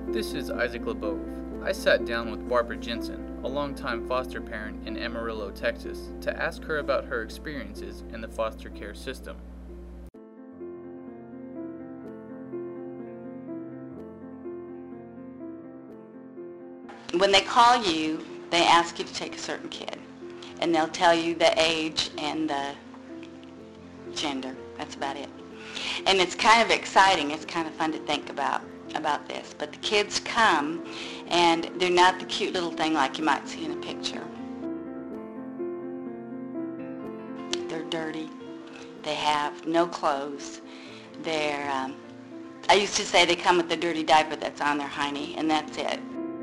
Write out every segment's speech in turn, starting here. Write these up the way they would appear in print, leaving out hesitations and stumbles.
This is Isaac LeBove. I sat down with Barbara Jensen, a longtime foster parent in Amarillo, Texas, to ask her about her experiences in the foster care system. When they call you, they ask you to take a certain kid, and they'll tell you the age and the gender. That's about it. And it's kind of exciting. It's kind of fun to think about this. But the kids come, and they're not the cute little thing like you might see in a picture. They're dirty. They have no clothes. I used to say they come with a dirty diaper that's on their hiney, and that's it.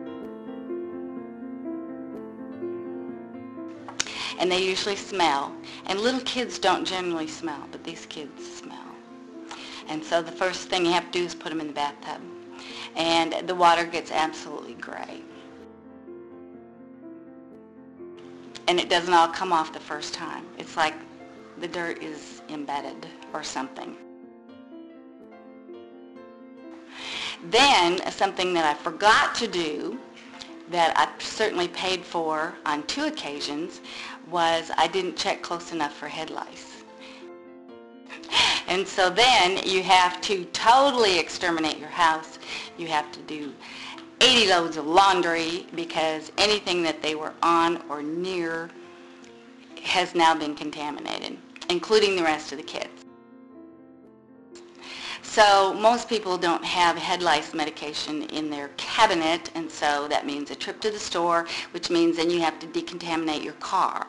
And they usually smell. And little kids don't generally smell, but these kids smell. And so the first thing you have to do is put them in the bathtub. And the water gets absolutely gray. And it doesn't all come off the first time. It's like the dirt is embedded or something. Then something that I forgot to do, that I certainly paid for on 2 occasions, was I didn't check close enough for head lice. And so then you have to totally exterminate your house. You have to do 80 loads of laundry because anything that they were on or near has now been contaminated, including the rest of the kids. So most people don't have head lice medication in their cabinet, and so that means a trip to the store, which means then you have to decontaminate your car.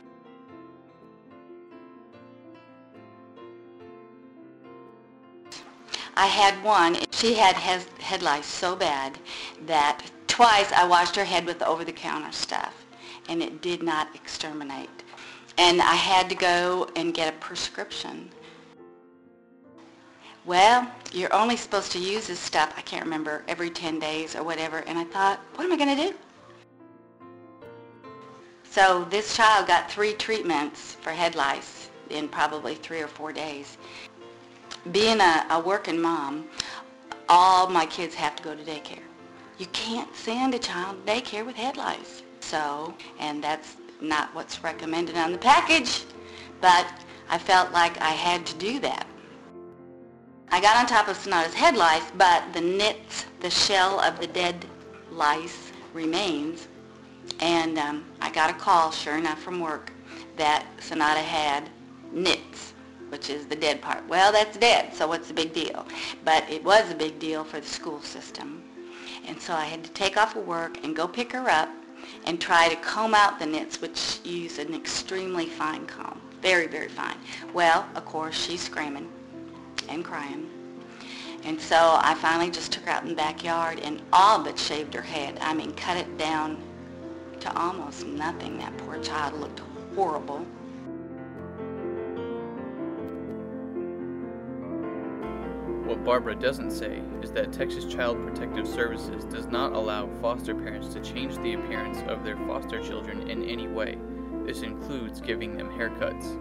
I had one. She had head lice so bad that twice I washed her head with over-the-counter stuff, and it did not exterminate. And I had to go and get a prescription. Well, you're only supposed to use this stuff, I can't remember, every 10 days or whatever, and I thought, what am I going to do? So this child got 3 treatments for head lice in probably 3 or 4 days. Being a working mom, all my kids have to go to daycare. You can't send a child to daycare with head lice. So, and that's not what's recommended on the package, but I felt like I had to do that. I got on top of Sonata's head lice, but the nits, the shell of the dead lice remains. And I got a call, sure enough, from work that Sonata had nits, which is the dead part. Well, that's dead, so what's the big deal? But it was a big deal for the school system. And so I had to take off of work and go pick her up and try to comb out the nits, which use an extremely fine comb. Very, very fine. Well, of course, she's screaming and crying. And so I finally just took her out in the backyard and all but shaved her head. I mean, cut it down to almost nothing. That poor child looked horrible. What Barbara doesn't say is that Texas Child Protective Services does not allow foster parents to change the appearance of their foster children in any way. This includes giving them haircuts.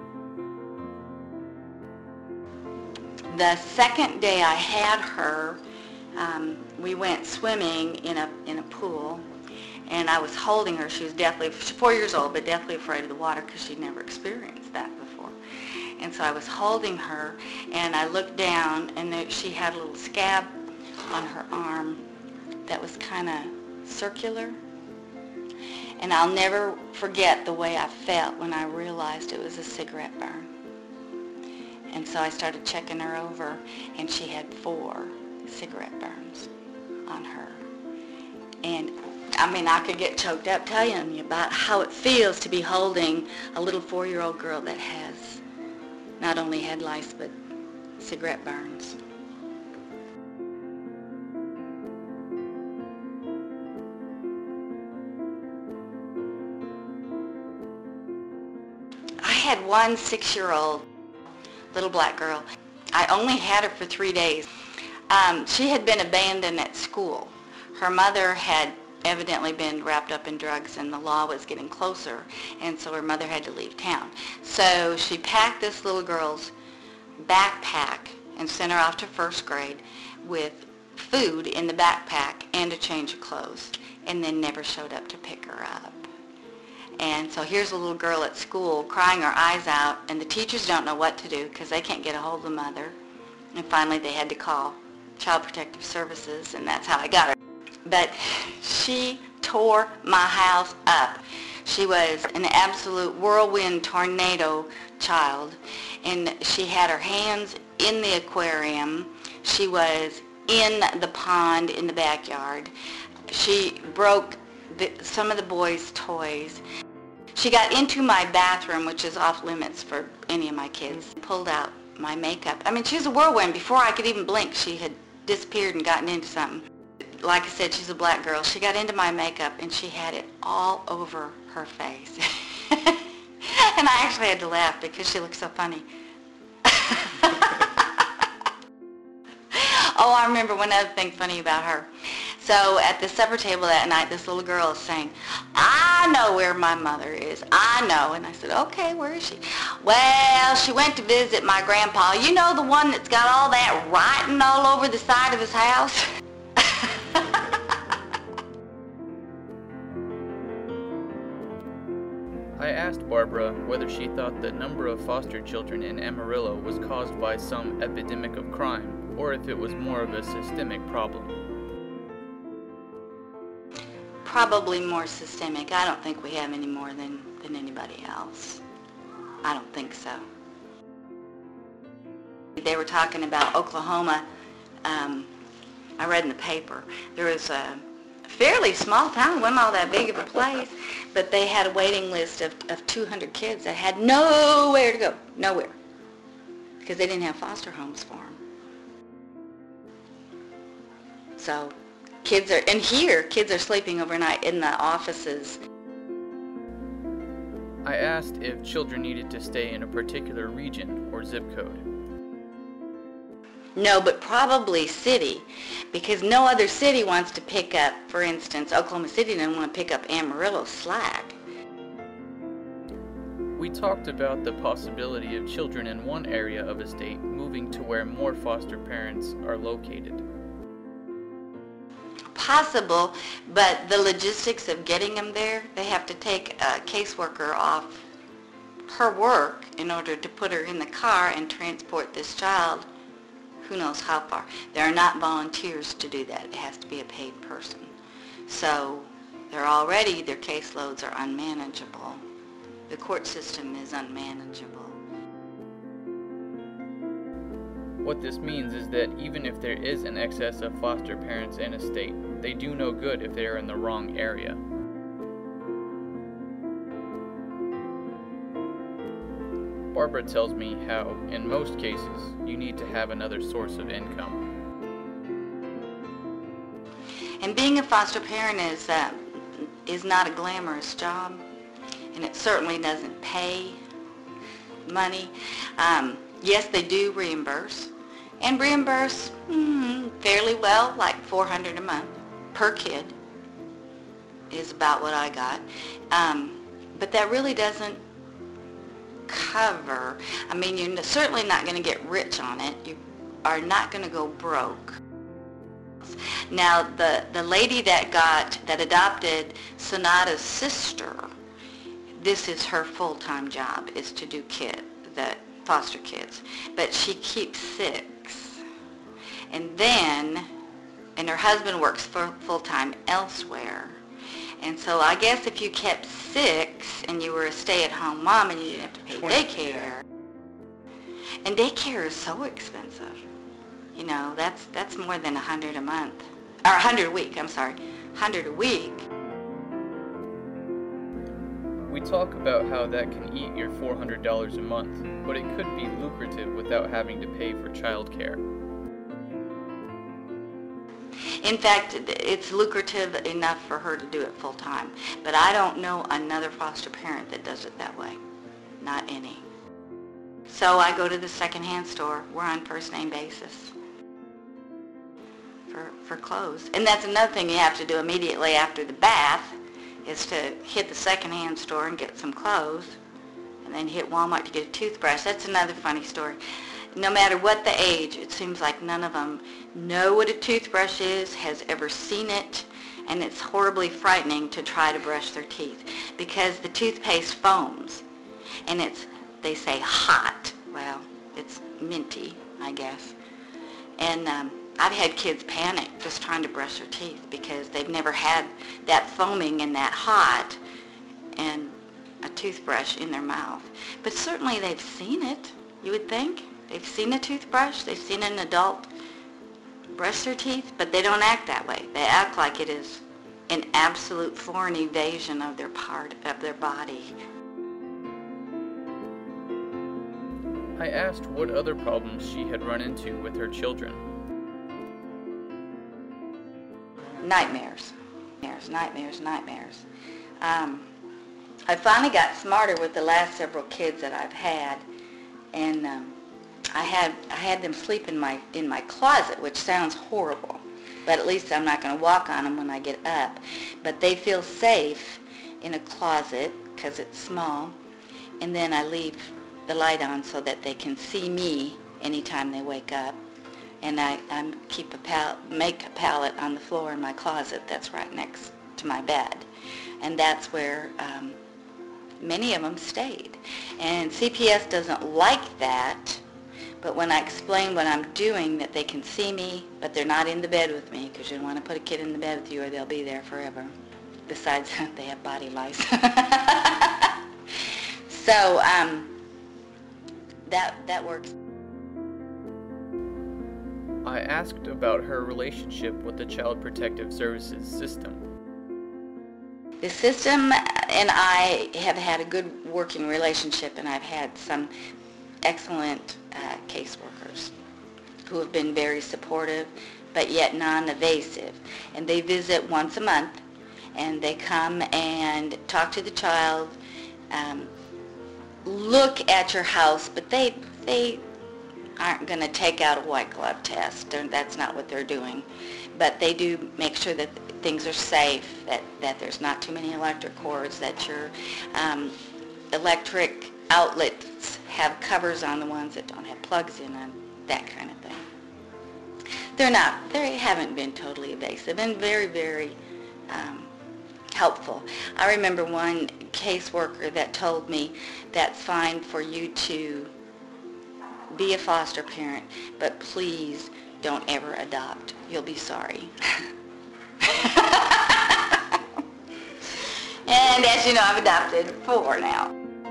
The second day I had her, we went swimming in a pool, and I was holding her. She's 4 years old, but deathly afraid of the water because she'd never experienced that before. And so I was holding her, and I looked down, and she had a little scab on her arm that was kind of circular. And I'll never forget the way I felt when I realized it was a cigarette burn. And so I started checking her over, and she had 4 cigarette burns on her. And I mean, I could get choked up telling you about how it feels to be holding a little 4-year-old girl that has not only head lice, but cigarette burns. I had one 6-year-old little black girl. I only had her for 3 days. She had been abandoned at school. Her mother had evidently been wrapped up in drugs, and the law was getting closer, and so her mother had to leave town. So she packed this little girl's backpack and sent her off to first grade with food in the backpack and a change of clothes, and then never showed up to pick her up. And so here's a little girl at school crying her eyes out, and the teachers don't know what to do because they can't get a hold of the mother. And finally they had to call Child Protective Services, and that's how I got her. But she tore my house up. She was an absolute whirlwind tornado child, and she had her hands in the aquarium. She was in the pond in the backyard. She broke some of the boys' toys. She got into my bathroom, which is off limits for any of my kids, pulled out my makeup. I mean, she was a whirlwind. Before I could even blink, she had disappeared and gotten into something. Like I said, she's a black girl. She got into my makeup, and she had it all over her face. And I actually had to laugh because she looked so funny. Oh, I remember one other thing funny about her. So at the supper table that night, this little girl is saying, "I know where my mother is. I know." And I said, "Okay, where is she?" "Well, she went to visit my grandpa. You know, the one that's got all that writing all over the side of his house?" I asked Barbara whether she thought the number of foster children in Amarillo was caused by some epidemic of crime, or if it was more of a systemic problem. Probably more systemic. I don't think we have any more than anybody else. I don't think so. They were talking about Oklahoma. I read in the paper. There was a fairly small town, wasn't all that big of a place, but they had a waiting list of 200 kids that had nowhere to go, nowhere, because they didn't have foster homes for them. So kids are sleeping overnight in the offices. I asked if children needed to stay in a particular region or zip code. No, but probably city, because no other city wants to pick up, for instance, Oklahoma City doesn't want to pick up Amarillo slack. We talked about the possibility of children in one area of a state moving to where more foster parents are located. Possible, but the logistics of getting them there, they have to take a caseworker off her work in order to put her in the car and transport this child who knows how far. There are not volunteers to do that. It has to be a paid person. So their caseloads are unmanageable. The court system is unmanageable. What this means is that even if there is an excess of foster parents in a state, they do no good if they are in the wrong area. Barbara tells me how, in most cases, you need to have another source of income. And being a foster parent is not a glamorous job, and it certainly doesn't pay money. Yes, they do reimburse, and reimburse fairly well, like $400 a month per kid is about what I got. But that really doesn't cover. I mean, you're certainly not going to get rich on it. You are not going to go broke. Now, the lady that adopted Sonata's sister, this is her full-time job, is to do the foster kids. But she keeps 6. And her husband works full-time elsewhere. And so I guess if you kept 6 and you were a stay-at-home mom and you didn't have to pay daycare, and daycare is so expensive. You know, that's more than $100 a month, or $100 a week, I'm sorry, $100 a week. We talk about how that can eat your $400 a month, but it could be lucrative without having to pay for childcare. In fact, it's lucrative enough for her to do it full time. But I don't know another foster parent that does it that way. Not any. So I go to the secondhand store. We're on first name basis for clothes. And that's another thing you have to do immediately after the bath, is to hit the secondhand store and get some clothes, and then hit Walmart to get a toothbrush. That's another funny story. no matter what the age, it seems like none of them know what a toothbrush is, has ever seen it, and it's horribly frightening to try to brush their teeth because the toothpaste foams, and it's, they say hot. Well, it's minty, I guess. And I've had kids panic just trying to brush their teeth because they've never had that foaming and that hot and a toothbrush in their mouth. But certainly they've seen it, you would think. They've seen a toothbrush, they've seen an adult brush their teeth, but they don't act that way. They act like it is an absolute foreign invasion of their part of their body. I asked what other problems she had run into with her children. Nightmares. Nightmares. I finally got smarter with the last several kids that I've had, and I had them sleep in my closet, which sounds horrible, but at least I'm not going to walk on them when I get up. But they feel safe in a closet because it's small, and then I leave the light on so that they can see me anytime they wake up. And I make a pallet on the floor in my closet that's right next to my bed, and that's where many of them stayed. And CPS doesn't like that, but when I explain what I'm doing, that they can see me, but they're not in the bed with me, because you don't want to put a kid in the bed with you or they'll be there forever. Besides, they have body lice. So that works. I asked about her relationship with the Child Protective Services system. The system and I have had a good working relationship, and I've had some excellent caseworkers who have been very supportive, but yet non-invasive. And they visit once a month, and they come and talk to the child, look at your house, but they aren't going to take out a white glove test. That's not what they're doing. But they do make sure that things are safe, that there's not too many electric cords, that your electric outlets have covers on the ones that don't have plugs in them, that kind of thing. They haven't been totally invasive, and very, very helpful. I remember one caseworker that told me that's fine for you to be a foster parent, but please don't ever adopt. You'll be sorry. And as you know, I've adopted 4 now.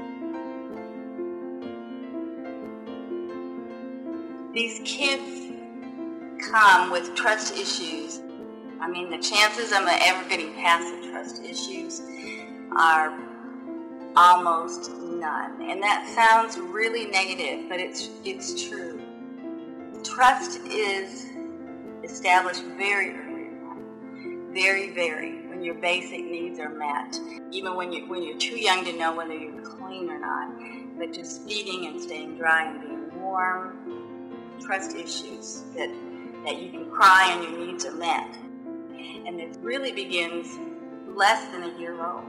These kids come with trust issues. I mean, the chances of them ever getting past the trust issues are almost none. And that sounds really negative, but it's true. Trust is established very early in life. Very, very, when your basic needs are met. Even when you're too young to know whether you're clean or not. But just feeding and staying dry and being warm. Trust issues that you can cry and your needs are met. And it really begins less than a year old.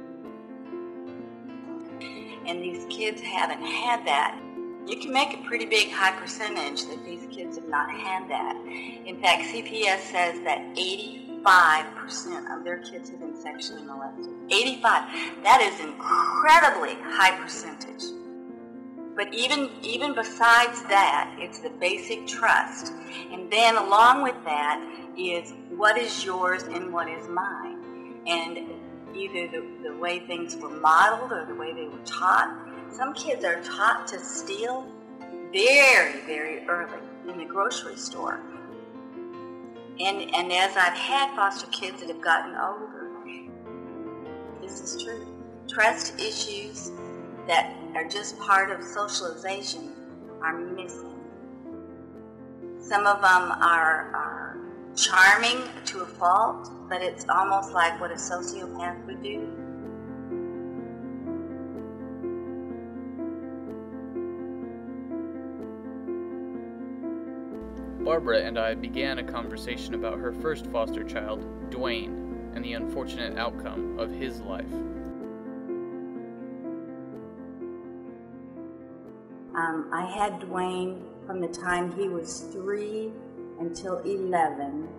And these kids haven't had that. You can make a pretty big high percentage that these kids have not had that. In fact, CPS says that 85% of their kids have been sexually molested. 85. That is incredibly high percentage. But even besides that, it's the basic trust. And then along with that is what is yours and what is mine. And either the way things were modeled or the way they were taught. Some kids are taught to steal very, very early in the grocery store. And as I've had foster kids that have gotten older, this is true. Trust issues that are just part of socialization are missing. Some of them are charming to a fault, but it's almost like what a sociopath would do. Barbara and I began a conversation about her first foster child, Dwayne, and the unfortunate outcome of his life. I had Dwayne from the time he was 3 until 11.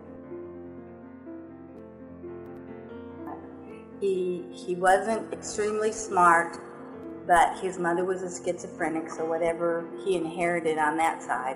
He wasn't extremely smart, but his mother was a schizophrenic, so whatever he inherited on that side,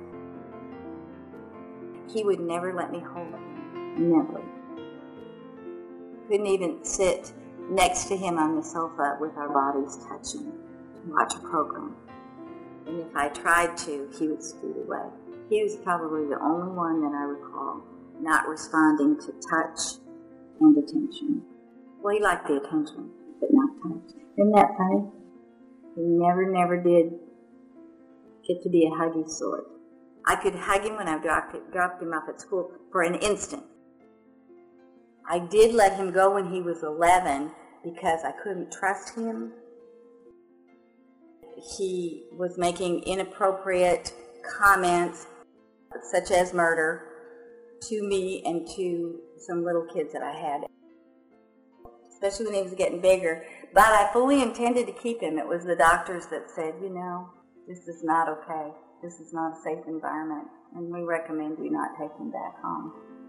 he would never let me hold him. Never. Couldn't even sit next to him on the sofa with our bodies touching to watch a program. And if I tried to, he would scoot away. He was probably the only one that I recall not responding to touch and attention. Well, he liked the attention, but not touch. Isn't that funny? He never did get to be a huggy sort. I could hug him when I dropped him off at school for an instant. I did let him go when he was 11 because I couldn't trust him. He was making inappropriate comments, such as murder, to me and to some little kids that I had, especially when he was getting bigger. But I fully intended to keep him. It was the doctors that said, this is not okay. This is not a safe environment, and we recommend you not take him back home.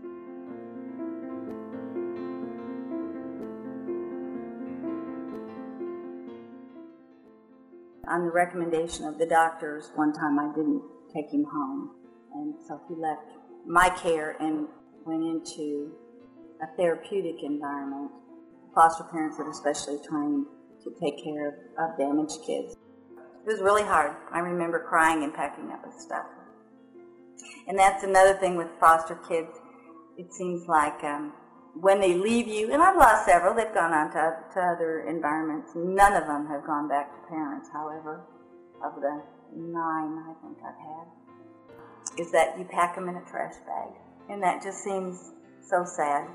On the recommendation of the doctors, one time I didn't take him home, and so he left my care and went into a therapeutic environment. Foster parents that are specially trained to take care of damaged kids. It was really hard. I remember crying and packing up his stuff. And that's another thing with foster kids. It seems like when they leave you, and I've lost several, they've gone on to other environments. None of them have gone back to parents, however, of the 9 I think I've had, is that you pack them in a trash bag. And that just seems so sad.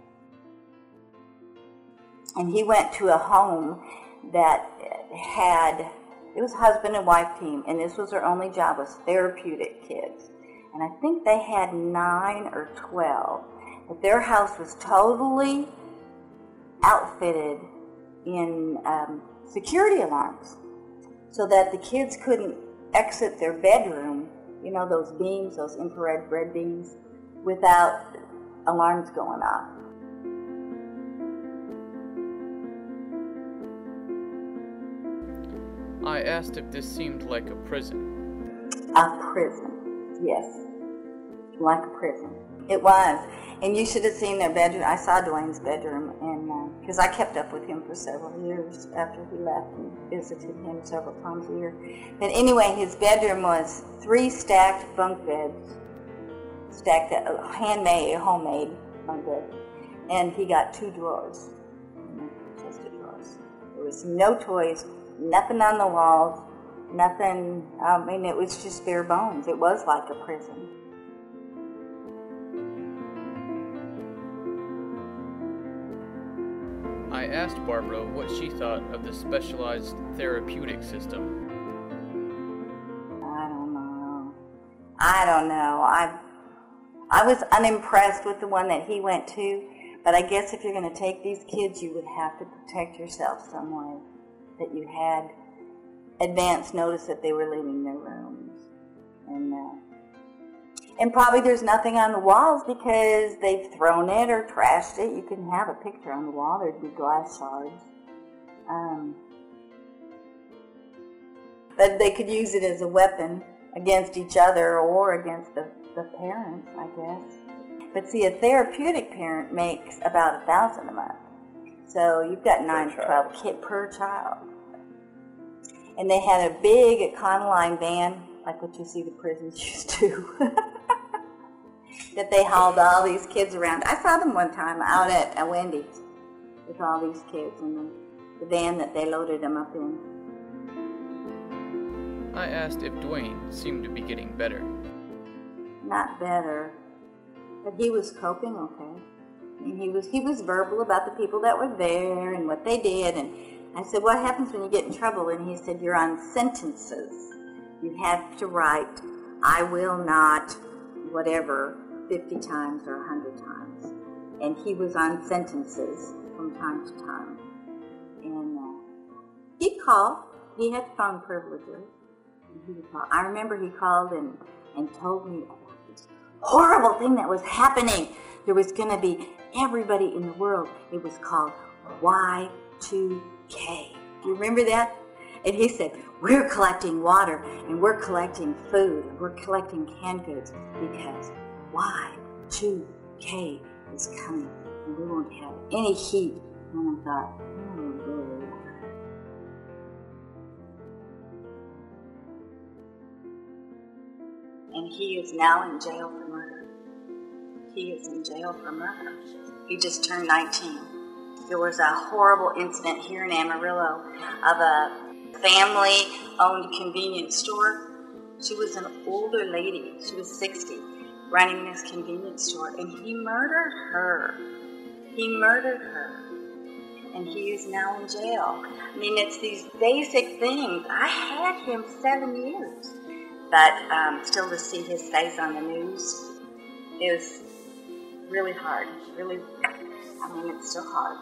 And he went to a home that it was a husband and wife team, and this was their only job, was therapeutic kids. And I think they had 9 or 12. But their house was totally outfitted in security alarms so that the kids couldn't exit their bedroom, those beams, those infrared red beams, without alarms going off. I asked if this seemed like a prison. A prison, yes. Like a prison. It was. And you should have seen their bedroom. I saw Dwayne's bedroom, and because I kept up with him for several years after he left and visited him several times a year. But anyway, his bedroom was 3 stacked bunk beds, stacked handmade, homemade bunk beds. And he got 2 drawers, just 2 drawers. There was no toys, nothing on the walls, nothing. It was just bare bones. It was like a prison. I asked Barbara what she thought of the specialized therapeutic system. I don't know. I was unimpressed with the one that he went to, but I guess if you're going to take these kids, you would have to protect yourself some way. That you had advance notice that they were leaving their rooms. And probably there's nothing on the walls because they've thrown it or trashed it. You couldn't have a picture on the wall. There'd be glass shards. But they could use it as a weapon against each other or against the parents, I guess. But see, a therapeutic parent makes about $1,000 a month. So you've got 9 to 12 kids per child. And they had a big Econoline van, like what you see the prisons used to, that they hauled all these kids around. I saw them one time out at Wendy's with all these kids in the van that they loaded them up in. I asked if Dwayne seemed to be getting better. Not better, but he was coping okay. He was verbal about the people that were there and what they did. And I said, what happens when you get in trouble? And he said, you're on sentences. You have to write, I will not, whatever, 50 times or 100 times. And he was on sentences from time to time. And he'd call. He had phone privileges. I remember he called and told me about this horrible thing that was happening. There was going to be everybody in the world. It was called Y2K. Do you remember that? And he said, we're collecting water, and we're collecting food, and we're collecting canned goods because Y2K is coming, and we won't have any heat. And I thought, oh, Lord. And he is now in jail for murder. He is in jail for murder. He just turned 19. There was a horrible incident here in Amarillo of a family-owned convenience store. She was an older lady. She was 60, running this convenience store, and he murdered her. He murdered her, and he is now in jail. I mean, it's these basic things. I had him 7 years, but still to see his face on the news is really hard. Really, I mean, it's still hard.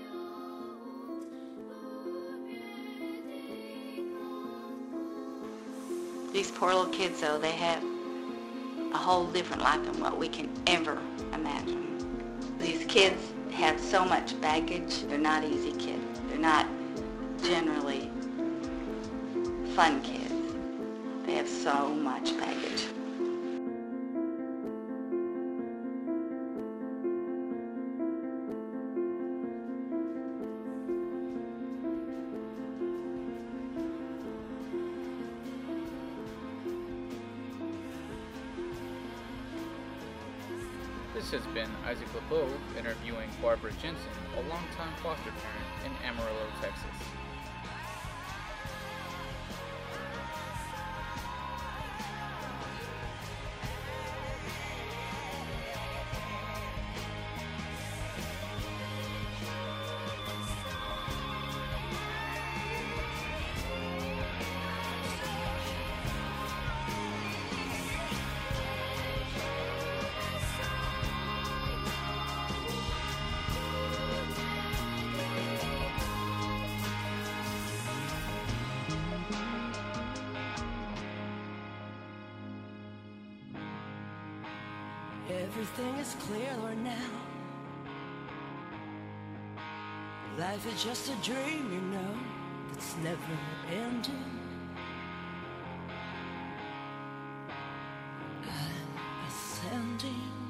These poor little kids, though, they have a whole different life than what we can ever imagine. These kids have so much baggage. They're not easy kids. They're not generally fun kids. They have so much baggage. This has been Isaac LeBeau interviewing Barbara Jensen, a longtime foster parent in Amarillo, Texas. Everything is clearer now. Life is just a dream, you know, that's never ending. I'm ascending.